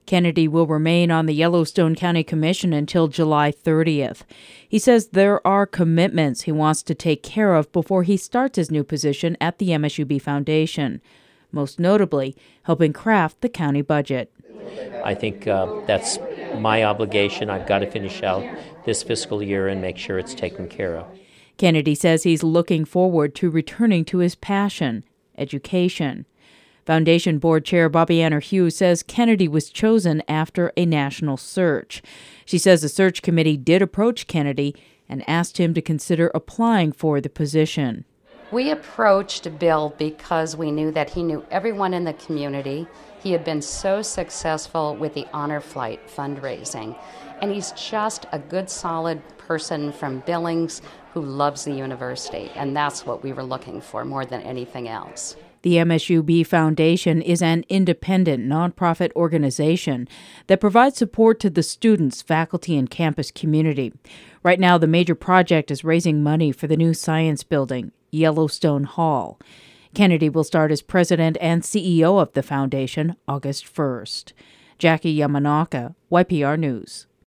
Kennedy will remain on the Yellowstone County Commission until July 30th. He says there are commitments he wants to take care of before he starts his new position at the MSUB Foundation, most notably helping craft the county budget. I think that's my obligation. I've got to finish out this fiscal year and make sure it's taken care of. Kennedy says he's looking forward to returning to his passion, education. Foundation Board Chair Bobby Anner Hughes says Kennedy was chosen after a national search. She says the search committee did approach Kennedy and asked him to consider applying for the position. We approached Bill because we knew that he knew everyone in the community. He had been so successful with the Honor Flight fundraising. And he's just a good, solid person from Billings who loves the university. And that's what we were looking for more than anything else. The MSUB Foundation is an independent nonprofit organization that provides support to the students, faculty, and campus community. Right now, the major project is raising money for the new science building, Yellowstone Hall. Kennedy will start as president and CEO of the foundation August 1st. Jackie Yamanaka, YPR News.